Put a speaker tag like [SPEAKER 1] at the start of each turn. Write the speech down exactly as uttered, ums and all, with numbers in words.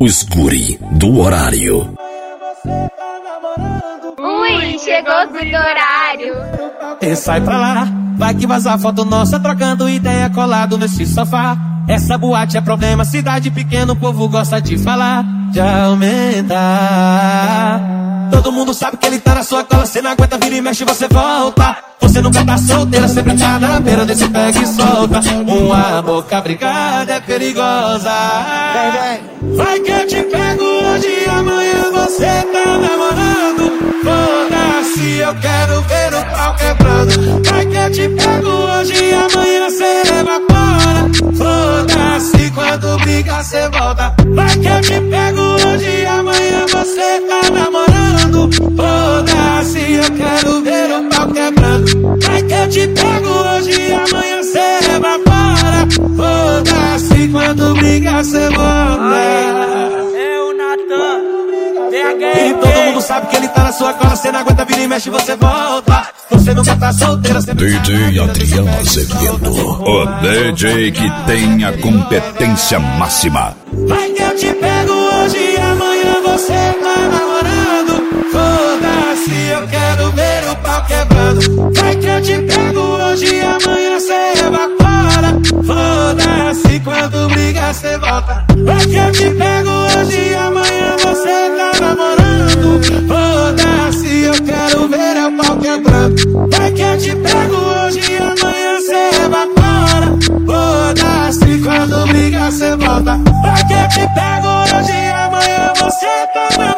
[SPEAKER 1] Os guri do horário.
[SPEAKER 2] Ui, chegou do horário.
[SPEAKER 3] E sai pra lá, vai que vaza foto nossa trocando ideia colado nesse sofá. Essa boate é problema, cidade pequena, o povo gosta de falar. De aumentar. Todo mundo sabe que ele tá na sua cola, cê não aguenta, vira e mexe, você volta. Você nunca tá solteira, sempre tá na beira desse pega e solta. Uma boca brigada é perigosa. Vai que eu te pego hoje, amanhã você tá namorando. Foda-se, eu quero ver o pau quebrando. Vai que eu te pego hoje, amanhã cê evapora. Foda-se, quando briga cê volta. Vai que eu te pego hoje, amanhã você tá namorando. Foda-se, eu quero ver o pau quebrando. Vai que eu te pego hoje, amanhã cê evapora. Foda-se, quando briga cê volta.
[SPEAKER 4] É o Natan.
[SPEAKER 3] E todo mundo sabe que ele tá na sua cola, cê não aguenta, vira e mexe, você volta. Você nunca tá solteira, sempre
[SPEAKER 1] D J Adriano Azevedo, o D J que tem a competência máxima.
[SPEAKER 3] Vai que eu te pego hoje, amanhã você tá namorando. Foda-se, eu quero ver o pau quebrando. Vai que eu te pego hoje, amanhã cê evapora. Foda-se, quando briga cê volta. Vai que eu te pego hoje, amanhã você tá namorando. Foda-se, eu quero ver o pau quebrando. Vai que eu te pego hoje, amanhã cê evapora. Foda-se, quando briga cê volta. Vai que eu te pego hoje, amanhã você tá namorando.